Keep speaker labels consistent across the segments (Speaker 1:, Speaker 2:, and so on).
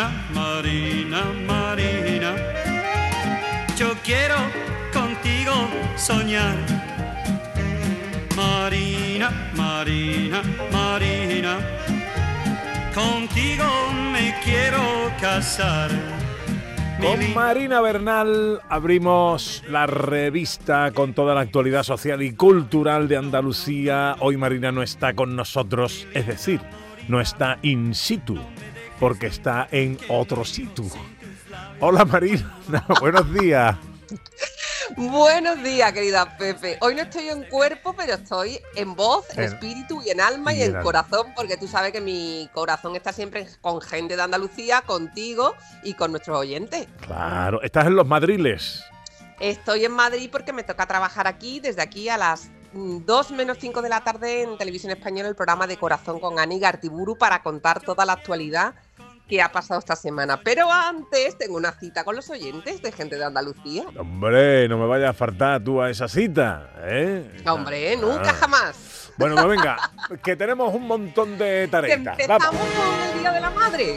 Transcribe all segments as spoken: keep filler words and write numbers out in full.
Speaker 1: Marina, Marina, Marina, yo quiero contigo soñar. Marina, Marina, Marina, contigo me quiero casar.
Speaker 2: Con Marina Bernal abrimos la revista con toda la actualidad social y cultural de Andalucía. Hoy Marina no está con nosotros, es decir, no está in situ, porque está en otro situ. Hola Marina, buenos días.
Speaker 3: Buenos días, querida Pepe. Hoy no estoy en cuerpo, pero estoy en voz, en
Speaker 2: En-
Speaker 3: espíritu y en alma y,
Speaker 2: y en
Speaker 3: en
Speaker 2: alma.
Speaker 3: corazón, porque tú sabes que mi corazón está siempre con gente de Andalucía, contigo y con nuestros oyentes.
Speaker 2: Claro, estás en Los Madriles.
Speaker 3: Estoy en Madrid porque me toca trabajar aquí, desde aquí a las mm, dos menos cinco de la tarde en Televisión Española, el programa de Corazón con Ani Gartiburu, para contar toda la actualidad que ha pasado esta semana. Pero antes tengo una cita con los oyentes de gente de Andalucía.
Speaker 2: Hombre, no me vayas a faltar tú a esa cita, ¿eh?
Speaker 3: Hombre, nunca
Speaker 2: Ah.
Speaker 3: jamás.
Speaker 2: Bueno, pues venga, que tenemos un montón de
Speaker 3: Que
Speaker 2: tareas.
Speaker 3: empezamos
Speaker 2: Vamos.
Speaker 3: con el Día de la Madre.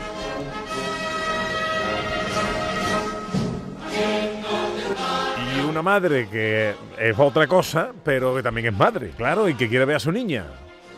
Speaker 2: Y una madre que es otra cosa, pero que también es madre, claro, y que quiere ver a su niña.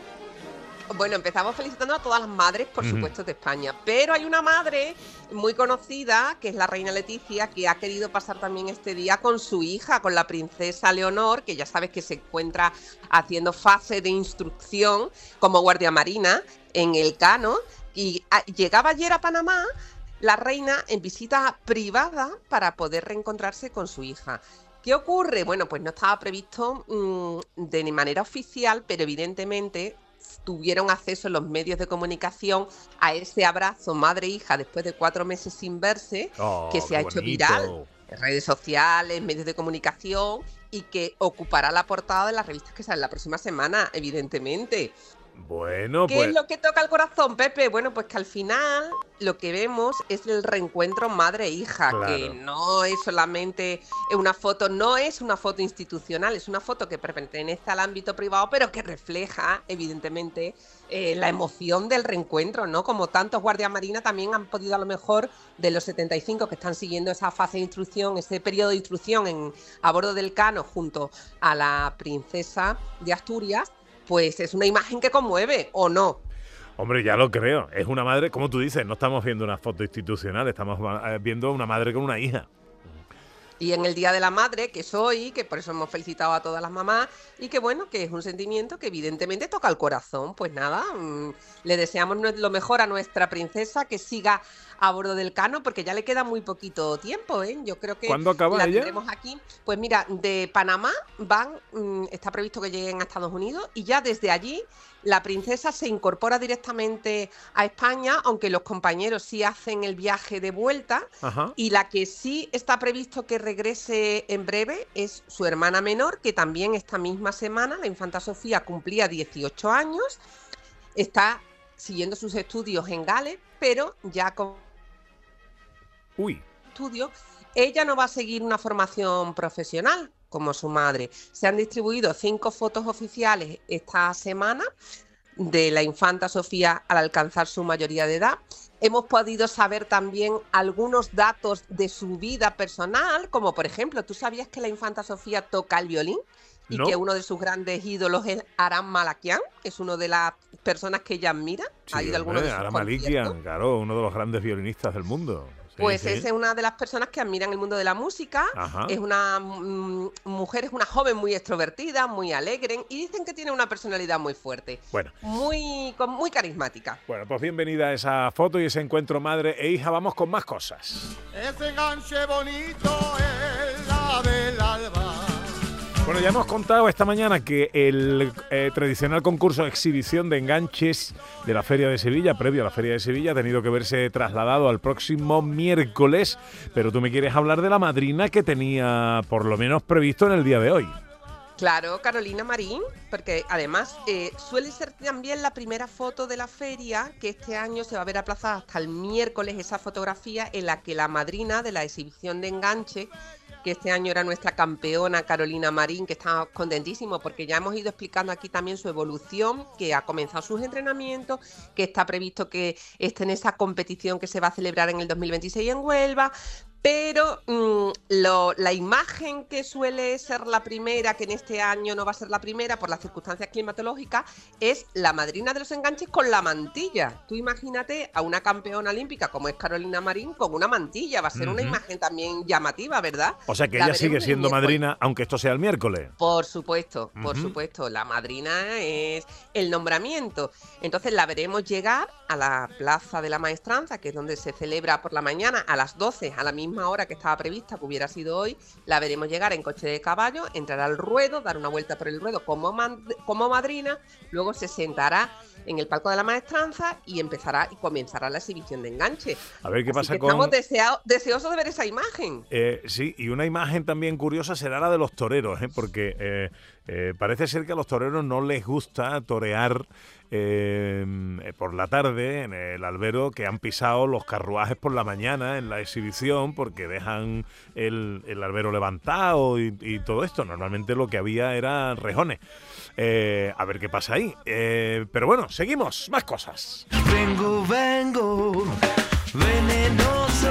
Speaker 3: Bueno, empezamos felicitando a todas las madres, por
Speaker 2: Ujú.
Speaker 3: supuesto, de España. Pero hay una madre muy conocida, que es la reina Leticia, que ha querido pasar también este día con su hija, con la princesa Leonor, que ya sabes que se encuentra haciendo fase de instrucción como guardia marina en el Cano. Y ah, llegaba ayer a Panamá la reina en visita privada para poder reencontrarse con su hija. ¿Qué ocurre? Bueno, pues no estaba previsto mmm, de ni manera oficial, pero evidentemente tuvieron acceso en los medios de comunicación a ese abrazo madre-hija después de cuatro meses sin verse,
Speaker 2: Oh,
Speaker 3: que se
Speaker 2: qué
Speaker 3: ha hecho
Speaker 2: bonito.
Speaker 3: viral en redes sociales, medios de comunicación, y que ocupará la portada de las revistas que salen la próxima semana, evidentemente.
Speaker 2: Bueno,
Speaker 3: ¿Qué
Speaker 2: pues
Speaker 3: es lo que toca el corazón, Pepe? Bueno, pues que al final lo que vemos es el reencuentro madre-hija,
Speaker 2: Claro.
Speaker 3: que no es solamente una foto, no es una foto institucional, es una foto que pertenece al ámbito privado, pero que refleja, evidentemente, eh, la emoción del reencuentro, ¿no? Como tantos guardias marinas también han podido, a lo mejor, de los setenta y cinco que están siguiendo esa fase de instrucción, ese periodo de instrucción en, a bordo del Cano junto a la princesa de Asturias, pues es una imagen que conmueve, ¿o no?
Speaker 2: hombre, ya lo creo. Es una madre, como tú dices, no estamos viendo una foto institucional, estamos eh, viendo una madre con una hija.
Speaker 3: Y en el Día de la Madre, que es hoy, que por eso hemos felicitado a todas las mamás, y que bueno, que es un sentimiento que evidentemente toca el corazón. Pues nada, mmm, le deseamos lo mejor a nuestra princesa, que siga a bordo del Cano, porque ya le queda muy poquito tiempo, ¿eh? Yo creo que
Speaker 2: ¿Cuándo acaba
Speaker 3: la
Speaker 2: ella?
Speaker 3: tendremos aquí. Pues mira, de Panamá van, mmm, está previsto que lleguen a Estados Unidos, y ya desde allí la princesa se incorpora directamente a España, aunque los compañeros sí hacen el viaje de vuelta.
Speaker 2: Ajá.
Speaker 3: Y la que sí está previsto que regrese en breve es su hermana menor, que también esta misma semana, la infanta Sofía, cumplía dieciocho años, está siguiendo sus estudios en Gales, pero ya con
Speaker 2: Uy.
Speaker 3: estudios, ella no va a seguir una formación profesional como su madre. Se han distribuido cinco fotos oficiales esta semana de la infanta Sofía al alcanzar su mayoría de edad. Hemos podido saber también algunos datos de su vida personal, como por ejemplo, ¿tú sabías que la infanta Sofía toca el violín? Y
Speaker 2: No.
Speaker 3: que uno de sus grandes ídolos es Aram Malakian, es una de las personas que ella admira. Ha
Speaker 2: Sí,
Speaker 3: ido a algunos
Speaker 2: hombre,
Speaker 3: de sus
Speaker 2: Aram
Speaker 3: conciertos.
Speaker 2: Malikian, claro, uno de los grandes violinistas del mundo. Sí,
Speaker 3: Pues
Speaker 2: sí.
Speaker 3: esa es una de las personas que admiran el mundo de la música.
Speaker 2: Ajá.
Speaker 3: Es una mm, mujer, es una joven muy extrovertida, muy alegre, y dicen que tiene una personalidad muy fuerte,
Speaker 2: Bueno,
Speaker 3: muy, con- muy carismática.
Speaker 2: bueno, pues bienvenida a esa foto y ese encuentro madre e hija. Vamos con más cosas.
Speaker 4: Ese enganche bonito es la del alba.
Speaker 2: Bueno, ya hemos contado esta mañana que el eh, tradicional concurso de exhibición de enganches de la Feria de Sevilla, previo a la Feria de Sevilla, ha tenido que verse trasladado al próximo miércoles, pero tú me quieres hablar de la madrina que tenía por lo menos previsto en el día de hoy.
Speaker 3: Claro, Carolina Marín, porque además eh, suele ser también la primera foto de la feria, que este año se va a ver aplazada hasta el miércoles, esa fotografía en la que la madrina de la exhibición de enganche, que este año era nuestra campeona Carolina Marín, que está contentísimo porque ya hemos ido explicando aquí también su evolución, que ha comenzado sus entrenamientos, que está previsto que esté en esa competición que se va a celebrar en el dos mil veintiséis en Huelva. Pero mmm, lo, la imagen que suele ser la primera, que en este año no va a ser la primera por las circunstancias climatológicas, es la madrina de los enganches con la mantilla. Tú imagínate a una campeona olímpica como es Carolina Marín con una mantilla. Va a ser uh-huh. una imagen también llamativa, ¿verdad?
Speaker 2: O sea que la ella sigue siendo madrina, aunque esto sea el miércoles.
Speaker 3: Por supuesto, por uh-huh. supuesto. La madrina es el nombramiento. Entonces la veremos llegar a la Plaza de la Maestranza, que es donde se celebra por la mañana a las doce, a la misma hora que estaba prevista, que hubiera sido hoy. La veremos llegar en coche de caballo, entrar al ruedo, dar una vuelta por el ruedo como, man, como madrina, luego se sentará en el palco de la Maestranza y empezará y comenzará la exhibición de enganche.
Speaker 2: A ver qué
Speaker 3: Así
Speaker 2: pasa
Speaker 3: que
Speaker 2: con...
Speaker 3: Estamos deseo, deseosos de ver esa imagen.
Speaker 2: Eh, sí, y una imagen también curiosa será la de los toreros, ¿eh? porque eh, eh, parece ser que a los toreros no les gusta torear eh, por la tarde en el albero, que han pisado los carruajes por la mañana en la exhibición, porque dejan el, el albero levantado y, y todo esto. Normalmente lo que había eran rejones. Eh, a ver qué pasa ahí. Eh, pero bueno, seguimos. Más cosas.
Speaker 5: Vengo, vengo, venenoso.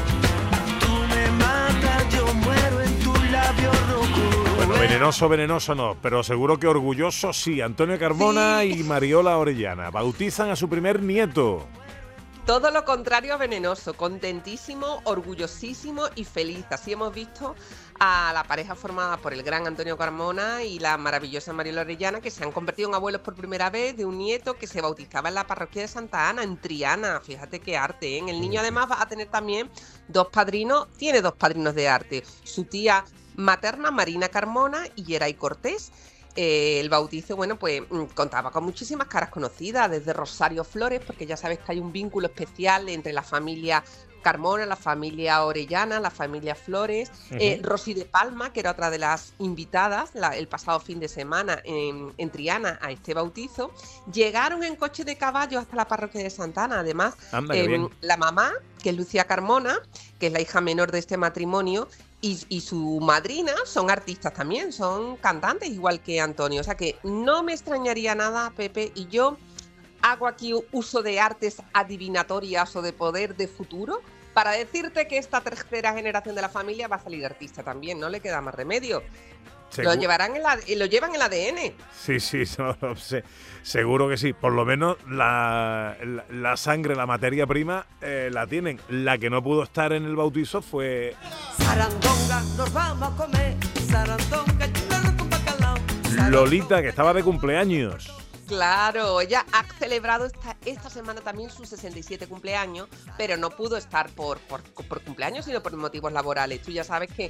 Speaker 5: Tú me matas, yo muero en tu labio rojo.
Speaker 2: Bueno, venenoso, venenoso no, pero seguro que orgulloso sí. Antonio Carmona sí. y Mariola Orellana bautizan a su primer nieto.
Speaker 3: Todo lo contrario a venenoso, contentísimo, orgullosísimo y feliz. Así hemos visto a la pareja formada por el gran Antonio Carmona y la maravillosa Mariola Orellana, que se han convertido en abuelos por primera vez de un nieto que se bautizaba en la parroquia de Santa Ana, en Triana. Fíjate qué arte, ¿eh? El niño además va a tener también dos padrinos, tiene dos padrinos de arte. Su tía materna, Marina Carmona, y Geray Cortés. Eh, el bautizo, bueno, pues contaba con muchísimas caras conocidas, desde Rosario Flores, porque ya sabes que hay un vínculo especial entre la familia Carmona, la familia Orellana, la familia Flores, uh-huh. eh, Rosy de Palma, que era otra de las invitadas la, el pasado fin de semana en, en Triana a este bautizo. Llegaron en coche de caballo hasta la parroquia de Santa Ana. Además,
Speaker 2: Anda,
Speaker 3: eh, la mamá, que es Lucía Carmona, que es la hija menor de este matrimonio, Y, y su madrina son artistas también, son cantantes igual que Antonio. O sea que no me extrañaría nada, Pepe, y yo hago aquí uso de artes adivinatorias o de poder de futuro para decirte que esta tercera generación de la familia va a salir artista también, no le queda más remedio. Lo llevarán en la, lo llevan en el A D N.
Speaker 2: Sí, sí, no, no sé. Seguro que sí. Por lo menos la, la, la sangre, la materia prima, eh, la tienen. La que no pudo estar en el bautizo fue...
Speaker 5: Sarandonga, nos vamos a comer. Sarandonga, churro con bacalao.
Speaker 2: Lolita, que estaba de cumpleaños.
Speaker 3: Claro, ella ha celebrado esta, esta semana también sus sesenta y siete cumpleaños, pero no pudo estar por, por, por cumpleaños, sino por motivos laborales. Tú ya sabes que,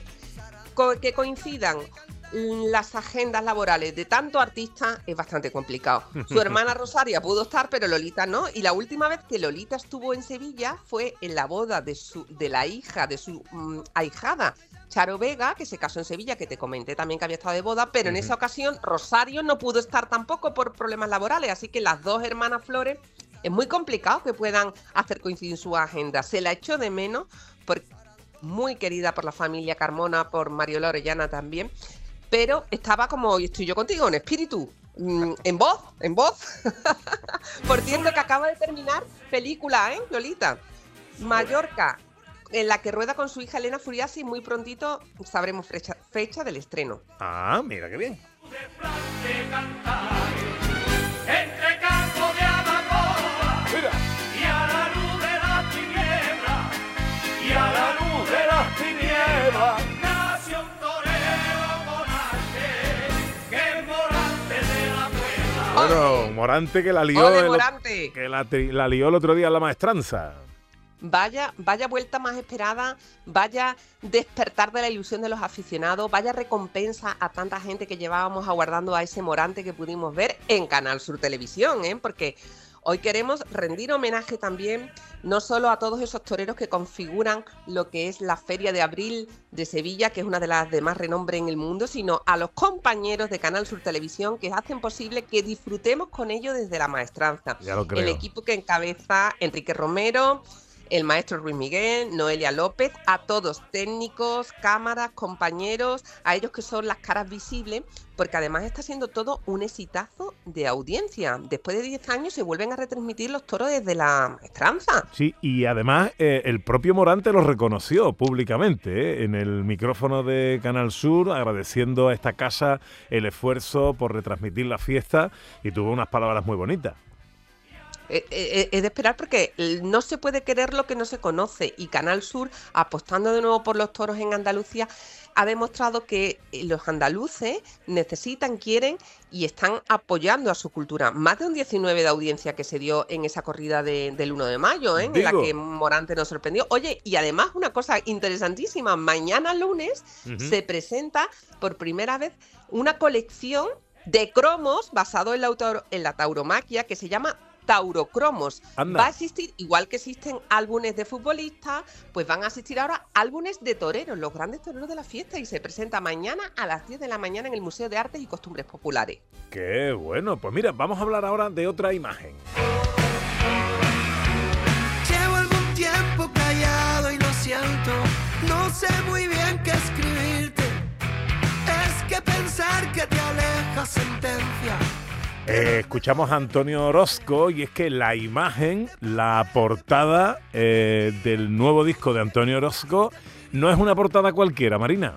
Speaker 3: que coincidan las agendas laborales de tanto artista es bastante complicado. Su hermana Rosaria pudo estar, pero Lolita no. Y la última vez que Lolita estuvo en Sevilla fue en la boda de, su, de la hija, de su um, ahijada, Charo Vega, que se casó en Sevilla, que te comenté también que había estado de boda, pero uh-huh. en esa ocasión Rosario no pudo estar tampoco por problemas laborales, así que las dos hermanas Flores es muy complicado que puedan hacer coincidir su agenda. Se la echó de menos, porque muy querida por la familia Carmona, por Mariola Orellana también, pero estaba como hoy estoy yo contigo, en espíritu, en voz, en voz. Por cierto, que acaba de terminar película, ¿eh, Lolita? Mallorca, en la que rueda con su hija Elena Furiasi, y muy prontito sabremos fecha, fecha del estreno.
Speaker 2: Ah, mira qué bien.
Speaker 1: Entre campo de amapola,
Speaker 2: Mira.
Speaker 1: y a la luz de las tinieblas, y a la luz de las tinieblas, nació un torero con arte, que es Morante de la Puebla.
Speaker 2: Bueno, Morante que la lió,
Speaker 3: ¡Ole,
Speaker 2: el,
Speaker 3: Morante!
Speaker 2: que la, la lió el otro día en la Maestranza.
Speaker 3: Vaya, vaya vuelta más esperada, vaya despertar de la ilusión de los aficionados, vaya recompensa a tanta gente que llevábamos aguardando a ese Morante que pudimos ver en Canal Sur Televisión, ¿eh? Porque Hoy queremos rendir homenaje también no solo a todos esos toreros que configuran lo que es la Feria de Abril de Sevilla, que es una de las de más renombre en el mundo, sino a los compañeros de Canal Sur Televisión que hacen posible que disfrutemos con ellos desde la maestranza.
Speaker 2: Ya lo creo.
Speaker 3: El equipo que encabeza Enrique Romero, el maestro Ruiz Miguel, Noelia López, a todos, técnicos, cámaras, compañeros, a ellos que son las caras visibles, porque además está siendo todo un exitazo de audiencia. Después de diez años se vuelven a retransmitir los toros desde la maestranza.
Speaker 2: Sí, y además eh, el propio Morante lo reconoció públicamente, ¿eh? En el micrófono de Canal Sur, agradeciendo a esta casa el esfuerzo por retransmitir la fiesta, y tuvo unas palabras muy bonitas.
Speaker 3: Es eh, eh, de esperar, porque no se puede querer lo que no se conoce, y Canal Sur, apostando de nuevo por los toros en Andalucía, ha demostrado que los andaluces necesitan, quieren y están apoyando a su cultura. Más de un diecinueve de audiencia que se dio en esa corrida de, del uno de mayo, ¿eh? En la que Morante nos sorprendió. Oye, y además una cosa interesantísima, mañana lunes uh-huh. se presenta por primera vez una colección de cromos basado en la, autor- en la tauromaquia que se llama Taurocromos.
Speaker 2: Anda.
Speaker 3: Va a existir, igual que existen álbumes de futbolistas, pues van a existir ahora álbumes de toreros, los grandes toreros de la fiesta, y se presenta mañana a las diez de la mañana en el Museo de Artes y Costumbres Populares.
Speaker 2: Qué bueno, pues mira, vamos a hablar ahora de otra imagen.
Speaker 5: Llevo algún tiempo callado y lo siento, no sé muy bien qué escribirte, es que pensar que te aleja sentencia.
Speaker 2: Eh, escuchamos a Antonio Orozco, y es que la imagen, la portada eh, del nuevo disco de Antonio Orozco no es una portada cualquiera, Marina.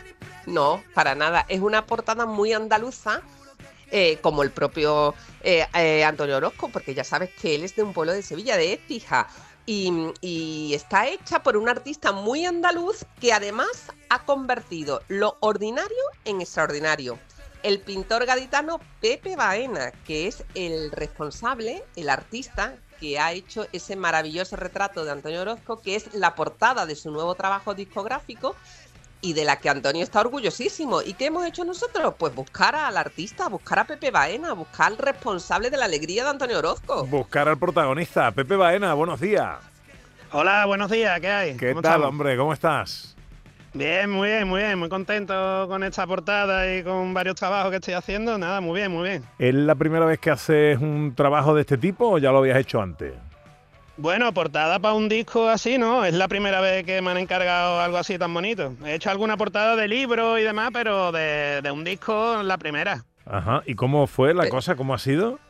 Speaker 3: No, para nada, es una portada muy andaluza, eh, como el propio eh, eh, Antonio Orozco, porque ya sabes que él es de un pueblo de Sevilla, de Écija, y, y está hecha por un artista muy andaluz que además ha convertido lo ordinario en extraordinario. El pintor gaditano Pepe Baena, que es el responsable, el artista que ha hecho ese maravilloso retrato de Antonio Orozco, que es la portada de su nuevo trabajo discográfico y de la que Antonio está orgullosísimo. ¿Y qué hemos hecho nosotros? Pues buscar al artista, buscar a Pepe Baena, buscar al responsable de la alegría de Antonio Orozco.
Speaker 2: Buscar al protagonista. Pepe Baena, buenos días.
Speaker 6: Hola, buenos días, ¿qué hay?
Speaker 2: ¿Qué
Speaker 6: ¿Cómo
Speaker 2: tal,
Speaker 6: estamos?
Speaker 2: hombre? ¿Cómo estás?
Speaker 6: Bien, muy bien, muy bien, muy contento con esta portada y con varios trabajos que estoy haciendo. Nada, muy bien, muy bien.
Speaker 2: ¿Es la primera vez que haces un trabajo de este tipo o ya lo habías hecho antes?
Speaker 6: Bueno, portada para un disco así, ¿no? Es la primera vez que me han encargado algo así tan bonito. He hecho alguna portada de libro y demás, pero de, de un disco la primera.
Speaker 2: Ajá, ¿y cómo fue la cosa? ¿Cómo ha sido?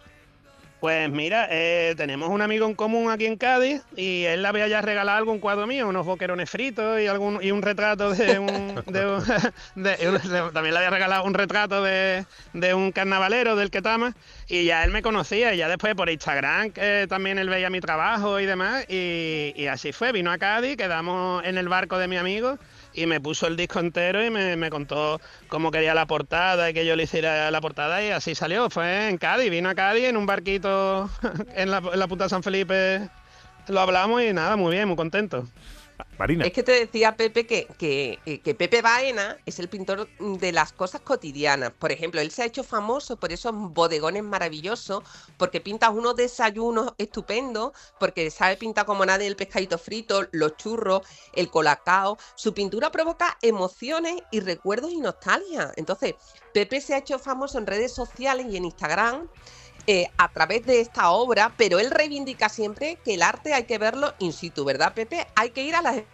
Speaker 6: Pues mira, eh, tenemos un amigo en común aquí en Cádiz y él le había ya regalado algún cuadro mío, unos boquerones fritos y algún y un retrato de un... de un de, de, también le había regalado un retrato de, de un carnavalero del Ketama, y ya él me conocía, y ya después por Instagram eh, también él veía mi trabajo y demás, y, y así fue, vino a Cádiz, quedamos en el barco de mi amigo y me puso el disco entero y me, me contó cómo quería la portada y que yo le hiciera la portada, y así salió. Fue en Cádiz, vino a Cádiz en un barquito en la, en la Punta San Felipe, lo hablamos y nada, muy bien, muy contento.
Speaker 2: Marina.
Speaker 3: Es que te decía, Pepe, que, que, que Pepe Baena es el pintor de las cosas cotidianas. Por ejemplo, él se ha hecho famoso por esos bodegones maravillosos, porque pinta unos desayunos estupendos, porque sabe pintar como nadie el pescadito frito, los churros, el colacao. Su pintura provoca emociones y recuerdos y nostalgia. Entonces, Pepe se ha hecho famoso en redes sociales y en Instagram, Eh, a través de esta obra, pero él reivindica siempre que el arte hay que verlo in situ, ¿verdad, Pepe? Hay que ir a las...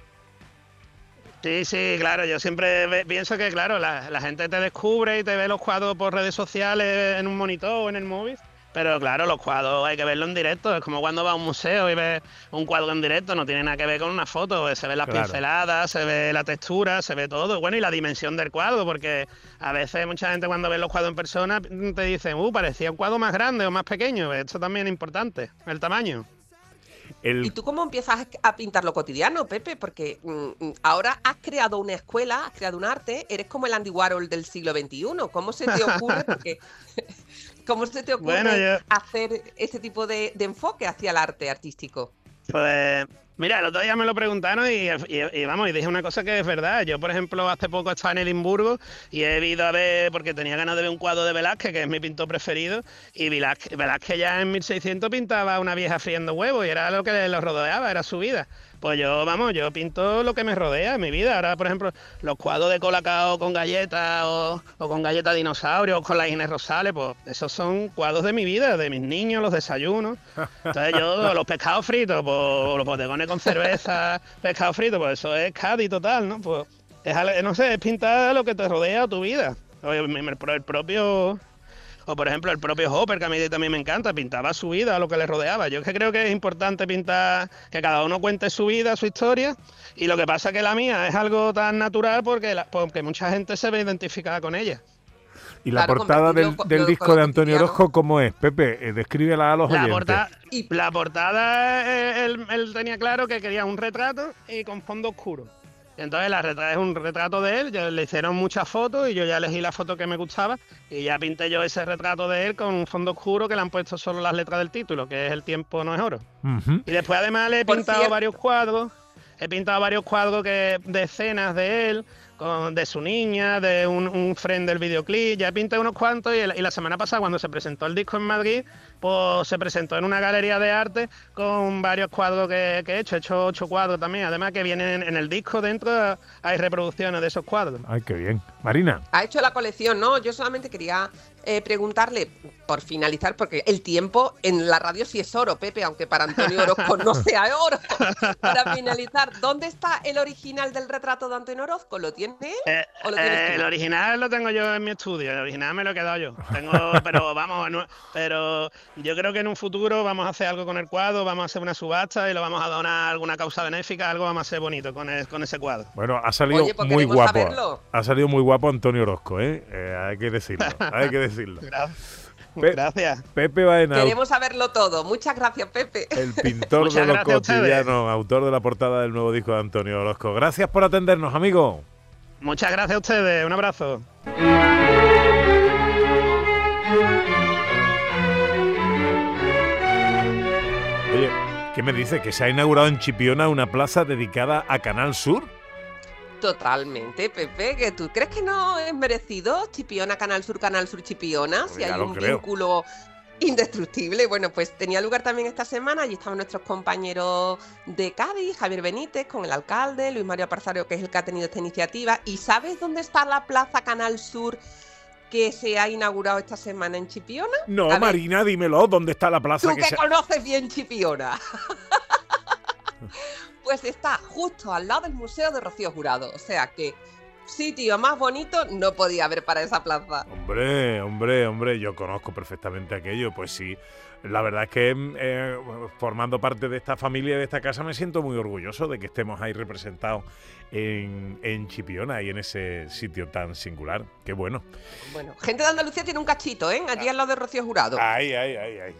Speaker 6: Sí, sí, claro, yo siempre ve, pienso que, claro, la, la gente te descubre y te ve los cuadros por redes sociales en un monitor o en el móvil, pero claro, los cuadros hay que verlos en directo. Es como cuando vas a un museo y ves un cuadro en directo, no tiene nada que ver con una foto, se ve las
Speaker 2: Claro.
Speaker 6: pinceladas, se ve la textura, se ve todo, bueno, y la dimensión del cuadro, porque a veces mucha gente cuando ve los cuadros en persona te dicen, uh, parecía un cuadro más grande o más pequeño. Esto también es importante, el tamaño.
Speaker 2: El...
Speaker 3: ¿Y tú cómo empiezas a pintar lo cotidiano, Pepe? Porque mm, ahora has creado una escuela, has creado un arte, eres como el Andy Warhol del siglo veintiuno. ¿Cómo se te ocurre? Porque, ¿cómo se te ocurre
Speaker 6: Bueno, yo-
Speaker 3: hacer este tipo de, de enfoque hacia el arte artístico?
Speaker 6: Pues Mira, el otro día me lo preguntaron y, y, y vamos, y dije una cosa que es verdad. Yo, por ejemplo, hace poco estaba en Edimburgo y he ido a ver, porque tenía ganas de ver un cuadro de Velázquez, que es mi pintor preferido, y Velázquez, Velázquez ya en mil seiscientos pintaba a una vieja friendo huevos y era lo que lo rodeaba, era su vida. Pues yo, vamos, yo pinto lo que me rodea en mi vida. Ahora, por ejemplo, los cuadros de Colacao con galletas o, o con galletas dinosaurio o con las Inés Rosales, pues esos son cuadros de mi vida, de mis niños, los desayunos. Entonces yo, los pescados fritos, pues los bodegones con cerveza, pescado frito, pues eso es Cádiz total, ¿no? Pues es, no sé, es pintar lo que te rodea tu vida. Oye, el propio... O, por ejemplo, el propio Hopper, que a mí también me encanta, pintaba su vida, lo que le rodeaba. Yo es que creo que es importante pintar, que cada uno cuente su vida, su historia, y lo que pasa es que la mía es algo tan natural porque, la, porque mucha gente se ve identificada con ella.
Speaker 2: ¿Y la
Speaker 3: Claro,
Speaker 2: portada del,
Speaker 3: convertirlo
Speaker 2: del
Speaker 3: con-
Speaker 2: disco
Speaker 3: con
Speaker 2: de
Speaker 3: lo
Speaker 2: Antonio
Speaker 3: cotidiano.
Speaker 2: Orozco cómo es? Pepe, eh, descríbela a los
Speaker 6: La,
Speaker 2: oyentes.
Speaker 6: porta-
Speaker 3: Y-
Speaker 6: la portada, eh, él, él tenía claro que quería un retrato y con fondo oscuro. Entonces la retra- es un retrato de él, ya le hicieron muchas fotos y yo ya elegí la foto que me gustaba y ya pinté yo ese retrato de él con un fondo oscuro que le han puesto solo las letras del título, que es El tiempo no es oro.
Speaker 2: Ujú.
Speaker 6: Y después además le he
Speaker 3: Por
Speaker 6: pintado
Speaker 3: cierto-
Speaker 6: varios cuadros, he pintado varios cuadros que, de escenas de él, con, de su niña, de un, un friend del videoclip, ya pinté unos cuantos y, el- y la semana pasada cuando se presentó el disco en Madrid, pues se presentó en una galería de arte con varios cuadros que, que he hecho, he hecho ocho cuadros también, además que vienen en, en el disco dentro, hay reproducciones de esos cuadros.
Speaker 2: Ay, qué bien. Marina.
Speaker 3: Ha hecho la colección, ¿no? Yo solamente quería eh, preguntarle, por finalizar, porque el tiempo en la radio sí es oro, Pepe, aunque para Antonio Orozco no sea oro. Para finalizar, ¿dónde está el original del retrato de Antonio Orozco? ¿Lo tiene él
Speaker 6: Eh,
Speaker 3: o lo tienes
Speaker 6: eh,
Speaker 3: tú?
Speaker 6: el original lo tengo yo en mi estudio, el original me lo he quedado yo. Tengo, pero vamos, no- pero yo creo que en un futuro vamos a hacer algo con el cuadro, vamos a hacer una subasta y lo vamos a donar a alguna causa benéfica, algo vamos a hacer bonito con, el- con ese cuadro.
Speaker 2: Bueno, ha salido
Speaker 3: Oye, pues
Speaker 2: muy
Speaker 3: queremos
Speaker 2: guapo.
Speaker 3: saberlo.
Speaker 2: Ha salido muy guapo Antonio Orozco, ¿eh? Eh, hay que decirlo, hay que decirlo.
Speaker 6: Gracias.
Speaker 2: Pe-
Speaker 6: Gracias.
Speaker 2: Pepe Baena,
Speaker 3: Queremos saberlo todo. Muchas gracias, Pepe.
Speaker 2: el pintor
Speaker 6: Muchas
Speaker 2: de lo
Speaker 6: gracias a ustedes.
Speaker 2: cotidiano, autor de la portada del nuevo disco de Antonio Orozco. Gracias por atendernos, amigo.
Speaker 6: Muchas gracias a ustedes, un abrazo.
Speaker 2: Oye, ¿qué me dice? ¿Que se ha inaugurado en Chipiona una plaza dedicada a Canal Sur?
Speaker 3: Totalmente, Pepe. ¿Que tú crees que no es merecido Chipiona, Canal Sur, Canal Sur, Chipiona?
Speaker 2: Pues
Speaker 3: Si
Speaker 2: ya
Speaker 3: hay
Speaker 2: lo
Speaker 3: un
Speaker 2: creo.
Speaker 3: vínculo indestructible. Bueno, pues tenía lugar también esta semana. Allí estaban nuestros compañeros de Cádiz, Javier Benítez, con el alcalde, Luis Mario Aparzario, que es el que ha tenido esta iniciativa. ¿Y sabes dónde está la plaza Canal Sur que se ha inaugurado esta semana en Chipiona?
Speaker 2: No,
Speaker 3: A ver,
Speaker 2: Marina, dímelo, ¿dónde está la plaza
Speaker 3: tú
Speaker 2: que
Speaker 3: que
Speaker 2: se...
Speaker 3: conoces bien Chipiona. Pues está justo al lado del Museo de Rocío Jurado. O sea que sitio más bonito no podía haber para esa plaza.
Speaker 2: Hombre, hombre, hombre, yo conozco perfectamente aquello, pues sí. La verdad es que eh, formando parte de esta familia, de esta casa, me siento muy orgulloso de que estemos ahí representados en, en Chipiona y en ese sitio tan singular. Qué bueno.
Speaker 3: Bueno, gente de Andalucía tiene un cachito, ¿eh? Allí al lado de Rocío Jurado.
Speaker 2: Ay, ay, ay, ay.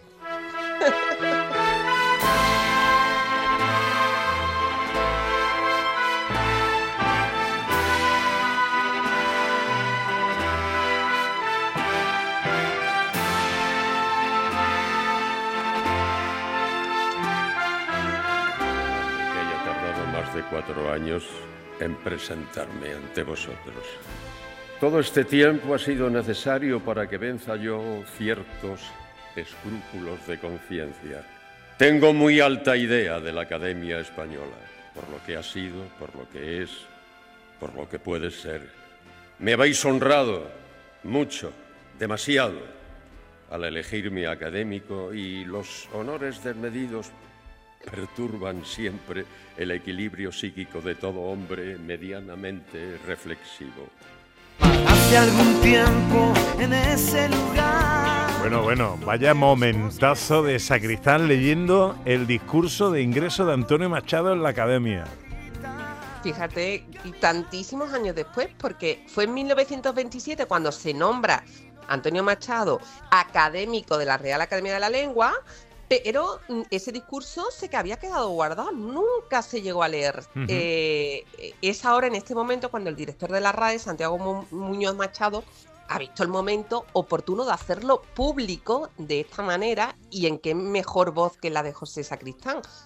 Speaker 7: Que haya tardado más de cuatro años en presentarme ante vosotros. Todo este tiempo ha sido necesario para que venza yo ciertos escrúpulos de conciencia. Tengo muy alta idea de la Academia Española, por lo que ha sido, por lo que es, por lo que puede ser. Me habéis honrado mucho, demasiado, al elegirme académico, y los honores desmedidos perturban siempre el equilibrio psíquico de todo hombre medianamente reflexivo.
Speaker 5: Hace algún tiempo en ese lugar.
Speaker 2: Bueno, bueno, vaya momentazo de Sacristán leyendo el discurso de ingreso de Antonio Machado en la Academia.
Speaker 3: Fíjate, y tantísimos años después, porque fue en mil novecientos veintisiete cuando se nombra Antonio Machado académico de la Real Academia de la Lengua, pero mm, ese discurso se que había quedado guardado, nunca se llegó a leer.
Speaker 2: Ujú.
Speaker 3: Eh, es ahora, en este momento, cuando el director de la R A E, Santiago Mu- Muñoz Machado, ha visto el momento oportuno de hacerlo público de esta manera, y en qué mejor voz que la de José Sacristán.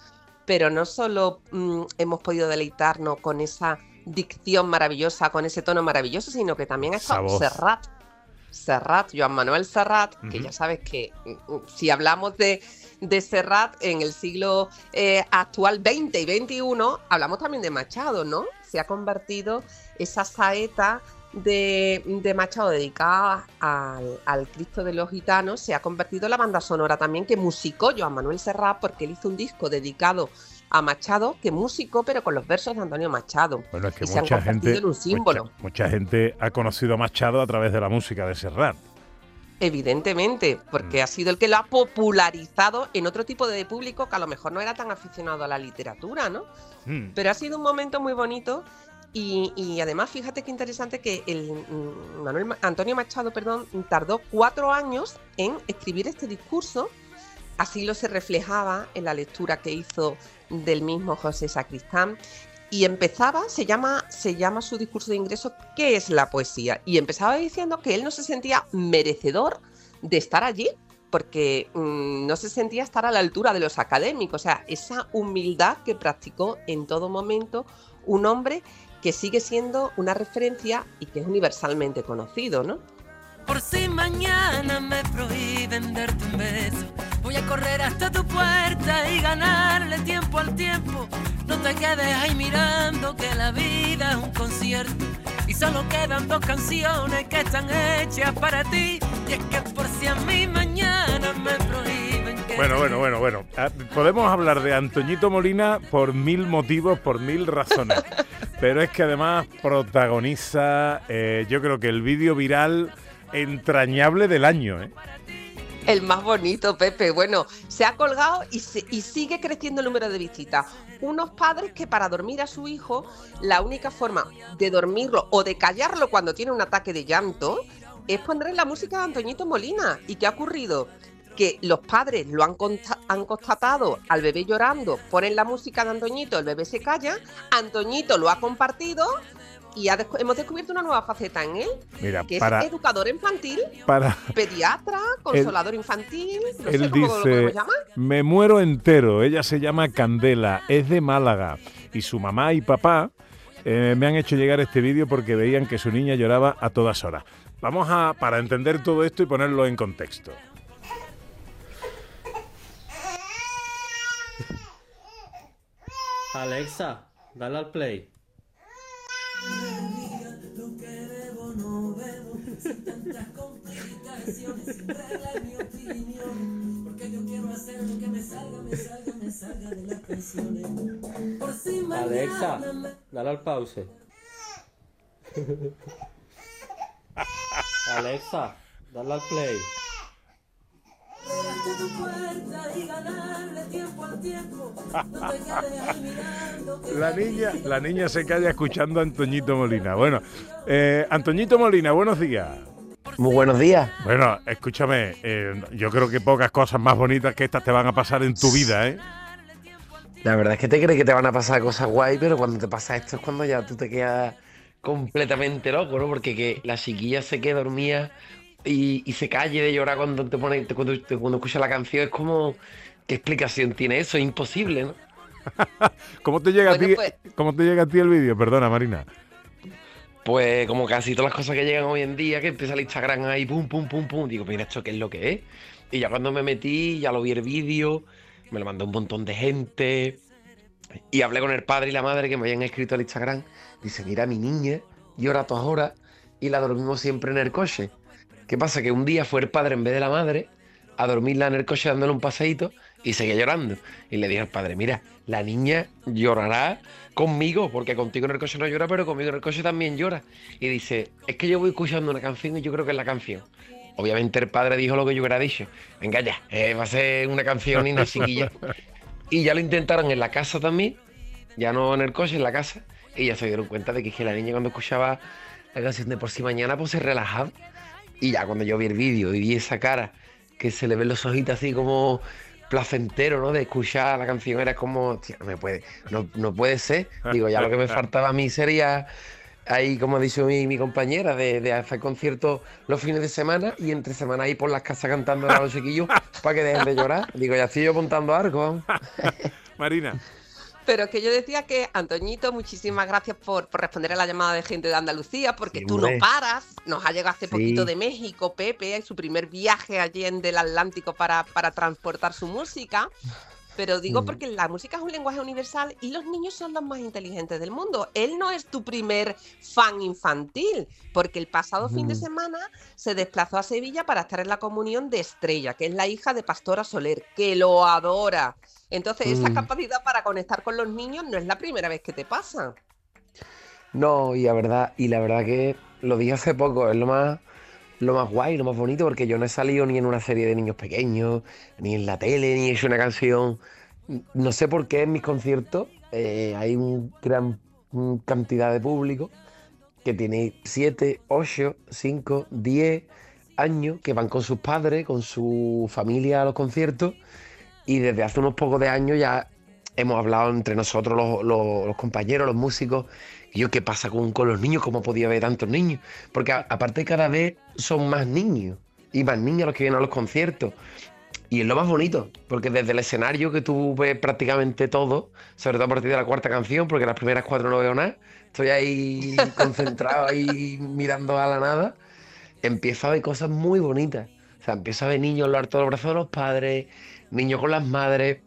Speaker 3: pero no solo mmm, hemos podido deleitarnos con esa dicción maravillosa, con ese tono maravilloso, sino que también ha estado Serrat. Serrat, Joan Manuel Serrat, uh-huh. que ya sabes que si hablamos de, de Serrat en el siglo eh, actual veinte y veintiuno, hablamos también de Machado, ¿no? Se ha convertido esa saeta de, de Machado dedicada al, al Cristo de los Gitanos, se ha convertido en la banda sonora también que musicó Joan Manuel Serrat, porque él hizo un disco dedicado a Machado, que músico, pero con los versos de Antonio Machado.
Speaker 2: Bueno, es que
Speaker 3: y se
Speaker 2: mucha
Speaker 3: han convertido
Speaker 2: gente,
Speaker 3: en un símbolo.
Speaker 2: Mucha, mucha gente ha conocido a Machado a través de la música de Serrat.
Speaker 3: Evidentemente, porque mm. ha sido el que lo ha popularizado en otro tipo de público que a lo mejor no era tan aficionado a la literatura, ¿no? Mm. Pero ha sido un momento muy bonito y, y además fíjate qué interesante que el Manuel, Antonio Machado, perdón, tardó cuatro años en escribir este discurso. Así lo se reflejaba en la lectura que hizo del mismo José Sacristán. Y empezaba, se llama, se llama su discurso de ingreso, ¿qué es la poesía? Y empezaba diciendo que él no se sentía merecedor de estar allí, porque mmm, no se sentía estar a la altura de los académicos. O sea, esa humildad que practicó en todo momento un hombre que sigue siendo una referencia y que es universalmente conocido, ¿no?
Speaker 5: Por si mañana me prohíben darte un beso, voy a correr hasta tu puerta y ganarle tiempo al tiempo. No te quedes ahí mirando que la vida es un concierto y solo quedan dos canciones que están hechas para ti. Y es que por si a mí mañana me prohíben que...
Speaker 2: Bueno, bueno, bueno, bueno. Podemos hablar de Antoñito Molina por mil motivos, por mil razones. Pero es que además protagoniza, eh, yo creo que el vídeo viral entrañable del año, ¿eh?
Speaker 3: El más bonito, Pepe. Bueno, se ha colgado y, se, y sigue creciendo el número de visitas. Unos padres que para dormir a su hijo, la única forma de dormirlo o de callarlo cuando tiene un ataque de llanto es ponerle la música de Antoñito Molina. ¿Y qué ha ocurrido? Que los padres lo han, consta- han constatado al bebé llorando, ponen la música de Antoñito, el bebé se calla, Antoñito lo ha compartido y ha descu- hemos descubierto una nueva faceta en él,
Speaker 2: Mira,
Speaker 3: que
Speaker 2: para,
Speaker 3: es educador infantil,
Speaker 2: para,
Speaker 3: pediatra, consolador él, infantil, no
Speaker 2: él
Speaker 3: sé cómo
Speaker 2: dice,
Speaker 3: lo podemos llamar.
Speaker 2: Me muero entero, ella se llama Candela, es de Málaga y su mamá y papá eh, me han hecho llegar este vídeo porque veían que su niña lloraba a todas horas. Vamos a, para entender todo esto y ponerlo en contexto.
Speaker 8: Alexa, dale al play. Alexa, dale al pause. Alexa, dale al play.
Speaker 2: La niña, la niña se calla escuchando a Antoñito Molina. Bueno, eh, Antoñito Molina, buenos días.
Speaker 9: Muy buenos días.
Speaker 2: Bueno, escúchame, eh, yo creo que pocas cosas más bonitas que estas te van a pasar en tu vida, ¿eh?
Speaker 9: La verdad es que te crees que te van a pasar cosas guay, pero cuando te pasa esto es cuando ya tú te quedas completamente loco, ¿no? Porque que la chiquilla se quede dormida y, y se calle de llorar cuando te pone, cuando, cuando escucha la canción, es como, ¿qué explicación tiene eso? Es imposible, ¿no?
Speaker 2: ¿Cómo te llega
Speaker 3: Bueno,
Speaker 2: a ti,
Speaker 3: pues-
Speaker 2: ¿Cómo te llega a ti el vídeo? Perdona, Marina.
Speaker 9: Pues como casi todas las cosas que llegan hoy en día, que empieza el Instagram ahí, pum, pum, pum, pum, digo, mira, ¿esto qué es lo que es? Y ya cuando me metí, ya lo vi el vídeo, me lo mandó un montón de gente, y hablé con el padre y la madre que me habían escrito al Instagram. Dice, mira, mi niña llora a todas horas y la dormimos siempre en el coche. ¿Qué pasa? Que un día fue el padre en vez de la madre a dormirla en el coche dándole un paseíto y seguía llorando. Y le dije al padre, mira, la niña llorará conmigo, porque contigo en el coche no llora, pero conmigo en el coche también llora. Y dice, es que yo voy escuchando una canción y yo creo que es la canción. Obviamente el padre dijo lo que yo hubiera dicho. Venga ya, eh, va a ser una canción y una chiquilla. Y ya lo intentaron en la casa también, ya no en el coche, en la casa. Y ya se dieron cuenta de que, es que la niña cuando escuchaba la canción de Por si mañana, pues se relajaba. Y ya cuando yo vi el vídeo y vi esa cara, que se le ven los ojitos así como placentero, ¿no? De escuchar la canción, era como, tío, no me puede, no, no puede ser. Digo, ya lo que me faltaba a mí sería, ahí como ha dicho mi, mi compañera, de, de hacer conciertos los fines de semana y entre semana ahí por las casas cantando a los chiquillos para que dejen de llorar. Digo, ya estoy yo montando algo.
Speaker 2: Marina.
Speaker 3: Pero que yo decía que, Antoñito, muchísimas gracias por, por responder a la llamada de gente de Andalucía, porque
Speaker 9: Sí,
Speaker 3: tú no
Speaker 9: hombre.
Speaker 3: paras. Nos ha llegado hace
Speaker 9: Sí.
Speaker 3: poquito de México, Pepe, en su primer viaje allí en del Atlántico para, para transportar su música. Pero digo
Speaker 9: Mm.
Speaker 3: porque la música es un lenguaje universal y los niños son los más inteligentes del mundo. Él no es tu primer fan infantil, porque el pasado fin de
Speaker 9: Mm.
Speaker 3: semana se desplazó a Sevilla para estar en la comunión de Estrella, que es la hija de Pastora Soler, que lo adora. Entonces, esa
Speaker 9: Mm.
Speaker 3: capacidad para conectar con los niños no es la primera vez que te pasa.
Speaker 9: No, y la verdad, y la verdad que lo dije hace poco, es lo más, lo más guay, lo más bonito, porque yo no he salido ni en una serie de niños pequeños, ni en la tele, ni he hecho una canción. No sé por qué en mis conciertos eh, hay un gran mm, cantidad de público que tiene siete, ocho, cinco, diez años, que van con sus padres, con su familia a los conciertos, y desde hace unos pocos de años ya hemos hablado entre nosotros, los, los- los compañeros, los músicos, y yo, ¿qué pasa con, con los niños? ¿Cómo podía haber tantos niños? Porque a- aparte cada vez son más niños, y más niños los que vienen a los conciertos. Y es lo más bonito, porque desde el escenario que tú ves prácticamente todo, sobre todo a partir de la cuarta canción, porque las primeras cuatro no veo nada, estoy ahí concentrado, ahí mirando a la nada, empiezo a ver cosas muy bonitas. O sea, empiezo a ver niños a lo alto de los brazos de los padres, niños con las madres.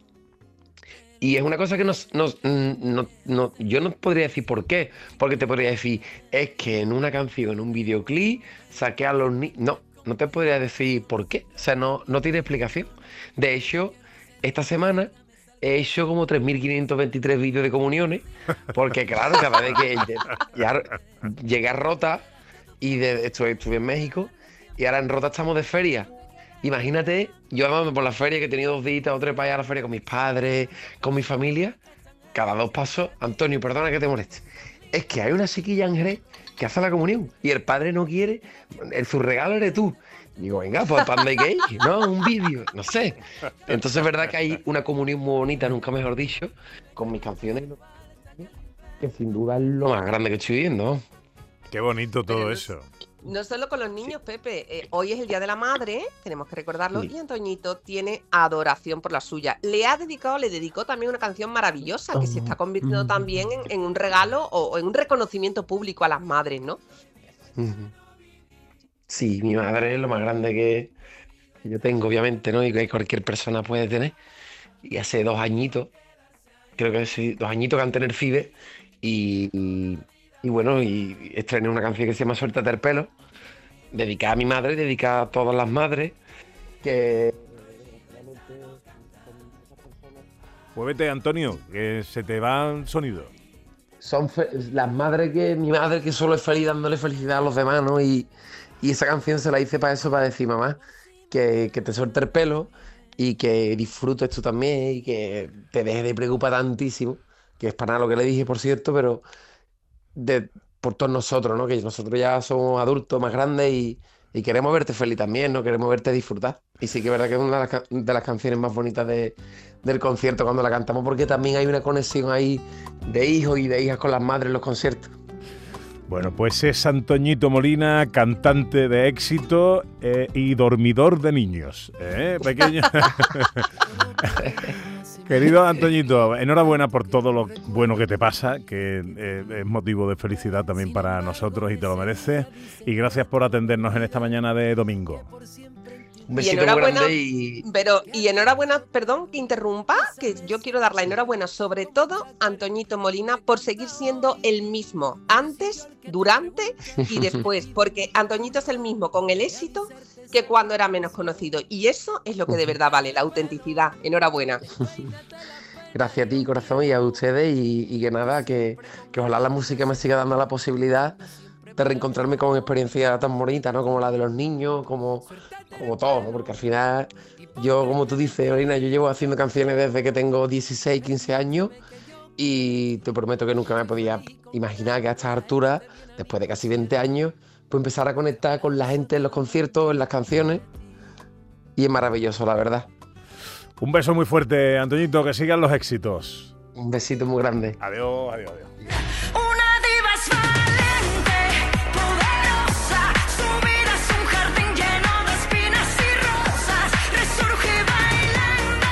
Speaker 9: Y es una cosa que nos, nos- mm, no, no- yo no podría decir por qué, porque te podría decir, es que en una canción, en un videoclip, saqué a los niños. No, no te podría decir por qué. O sea, no, no tiene explicación. De hecho, esta semana he hecho como tres mil quinientos veintitrés vídeos de comuniones, porque claro, cada vez que lle- ya llegué a Rota y de, estuve, estuve en México, y ahora en Rota estamos de feria. Imagínate, yo además por la feria, que he tenido dos días o tres para ir a la feria con mis padres, con mi familia, cada dos pasos, Antonio, perdona que te moleste, es que hay una chiquilla en Jerez que hace la comunión y el padre no quiere, el, su regalo eres tú. Digo, venga, pues ¿para dónde hay que ir? No, un vídeo, no sé. Entonces es verdad que hay una comunión muy bonita, nunca mejor dicho, con mis canciones, que sin duda es lo más grande que estoy viviendo.
Speaker 2: Qué bonito todo
Speaker 3: Pero no-
Speaker 2: eso.
Speaker 3: No solo con los niños, Pepe. eh, hoy es el Día de la Madre, tenemos que recordarlo,
Speaker 9: Sí.
Speaker 3: y Antoñito tiene adoración por la suya. Le ha dedicado, le dedicó también una canción maravillosa que se está convirtiendo también en, en un regalo o, o en un reconocimiento público a las madres, ¿no?
Speaker 9: Ujú. Sí, mi madre es lo más grande que que yo tengo, obviamente, ¿no? Y que cualquier persona puede tener. Y hace dos añitos, creo que sí, dos añitos que han tenido FIBE. Y, y, y bueno, y estrené una canción que se llama Suéltate el pelo, dedicada a mi madre, dedicada a todas las madres, que
Speaker 2: Muévete, Antonio, que se te va el sonido.
Speaker 9: son fe- las madres que, mi madre que solo es feliz dándole felicidad a los demás, ¿no? Y, y esa canción se la hice para eso, para decir, mamá, que, que te suelte el pelo y que disfrutes tú también y que te dejes de preocupar tantísimo, que es para nada lo que le dije, por cierto, pero de, por todos nosotros, ¿no? Que nosotros ya somos adultos más grandes y, y queremos verte feliz también, ¿no? Queremos verte disfrutar. Y sí que es verdad que es una de las, ca- de las canciones más bonitas de- del concierto cuando la cantamos, porque también hay una conexión ahí de hijos y de hijas con las madres en los conciertos.
Speaker 2: Bueno, pues es Antoñito Molina, cantante de éxito eh, y dormidor de niños. ¿eh? Pequeño. Querido Antoñito, enhorabuena por todo lo bueno que te pasa, que eh, es motivo de felicidad también para nosotros y te lo mereces. Y gracias por atendernos en esta mañana de domingo.
Speaker 9: Un
Speaker 3: Y
Speaker 9: besito muy
Speaker 3: enhorabuena,
Speaker 9: grande y
Speaker 3: pero y enhorabuena, perdón que interrumpa, que yo quiero dar la enhorabuena sobre todo a Antoñito Molina por seguir siendo el mismo antes, durante y después, porque Antoñito es el mismo con el éxito que cuando era menos conocido, y eso es lo que de verdad vale, la autenticidad. Enhorabuena.
Speaker 9: gracias a ti, corazón, y a ustedes, y, y que nada, que, que ojalá la música me siga dando la posibilidad de reencontrarme con experiencias tan bonitas, ¿no? Como la de los niños, como, como todo, ¿no? Porque al final, yo, como tú dices, Orina, yo llevo haciendo canciones desde que tengo dieciséis, quince años, y te prometo que nunca me podía imaginar que a estas alturas, después de casi veinte años, pues empezar a conectar con la gente en los conciertos, en las canciones, y es maravilloso, la verdad.
Speaker 2: Un beso muy fuerte, Antoñito, que sigan los éxitos.
Speaker 9: Un besito muy grande.
Speaker 2: Adiós, adiós, adiós.
Speaker 5: Una diva es valiente, poderosa, su vida es un jardín lleno de espinas y rosas, resurge bailando.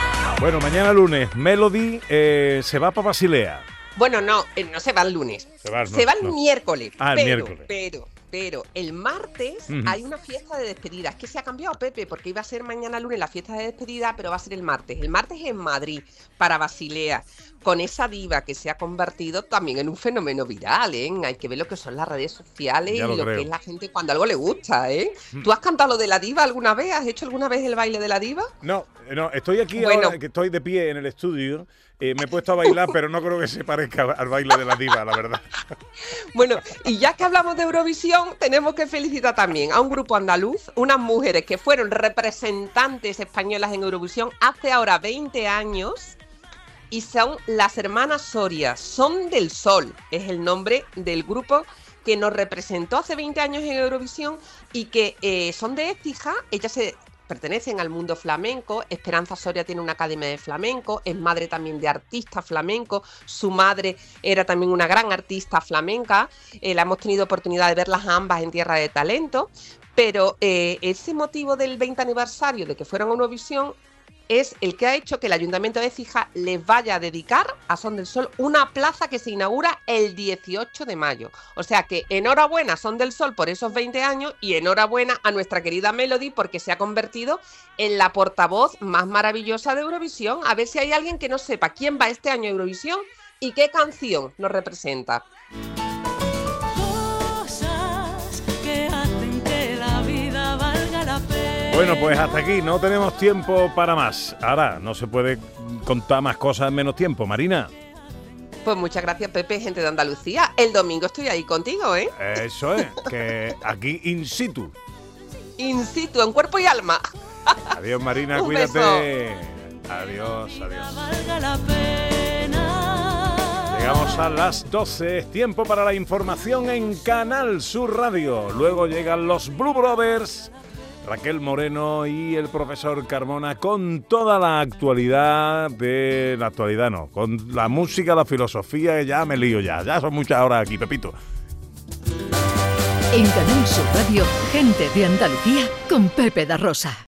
Speaker 2: Bueno, mañana lunes, Melody eh, se va para Basilea.
Speaker 3: Bueno, no, eh, no se va el lunes.
Speaker 2: Se va, no,
Speaker 3: se va el
Speaker 2: no.
Speaker 3: miércoles.
Speaker 2: Ah, el
Speaker 3: pero,
Speaker 2: miércoles.
Speaker 3: Pero, pero, el martes
Speaker 2: Ujú.
Speaker 3: hay una fiesta de despedida. Es que se ha cambiado, Pepe, porque iba a ser mañana lunes la fiesta de despedida, pero va a ser el martes. El martes en Madrid, para Basilea, con esa diva que se ha convertido también en un fenómeno viral, ¿eh? Hay que ver lo que son las redes sociales
Speaker 2: Ya
Speaker 3: y
Speaker 2: lo
Speaker 3: lo
Speaker 2: creo.
Speaker 3: que es la gente cuando algo le gusta, ¿eh?
Speaker 2: Mm.
Speaker 3: ¿Tú has cantado lo de la diva alguna vez? ¿Has hecho alguna vez el baile de la diva?
Speaker 2: No, no, estoy aquí
Speaker 3: Bueno.
Speaker 2: ahora, que estoy de pie en el estudio. Eh, me he puesto a bailar, pero no creo que se parezca al baile de la diva, la verdad.
Speaker 3: Bueno, y ya que hablamos de Eurovisión, tenemos que felicitar también a un grupo andaluz, unas mujeres que fueron representantes españolas en Eurovisión hace ahora veinte años y son las hermanas Soria. Son del Sol, es el nombre del grupo que nos representó hace veinte años en Eurovisión y que eh, son de Écija. Ellas se pertenecen al mundo flamenco. Esperanza Soria tiene una academia de flamenco, es madre también de artistas flamencos, su madre era también una gran artista flamenca, eh, la hemos tenido oportunidad de verlas ambas en Tierra de Talento, pero eh, ese motivo del veinte aniversario de que fueron a Eurovisión es el que ha hecho que el Ayuntamiento de Écija les vaya a dedicar a Son del Sol una plaza que se inaugura el dieciocho de mayo. O sea que enhorabuena a Son del Sol por esos veinte años y enhorabuena a nuestra querida Melody porque se ha convertido en la portavoz más maravillosa de Eurovisión. A ver si hay alguien que no sepa quién va este año a Eurovisión y qué canción nos representa.
Speaker 5: Cosas que hacen que la vida valga la pena.
Speaker 2: Bueno, pues hasta aquí, no tenemos tiempo para más. Ahora, no se puede contar más cosas en menos tiempo, Marina.
Speaker 3: Pues muchas gracias, Pepe, gente de Andalucía. El domingo estoy ahí contigo, ¿eh?
Speaker 2: Eso es, que aquí in situ.
Speaker 3: In situ, en cuerpo y alma.
Speaker 2: Adiós, Marina,
Speaker 3: Un
Speaker 2: cuídate. Adiós, adiós.
Speaker 5: Valga la pena.
Speaker 2: Llegamos a las doce, es tiempo para la información en Canal Sur Radio. Luego llegan los Blue Brothers, Raquel Moreno y el profesor Carmona con toda la actualidad de la actualidad, no, con la música, la filosofía, ya me lío ya, ya son muchas horas aquí, Pepito.
Speaker 10: En Canal Sur Radio, gente de Andalucía con Pepe da Rosa.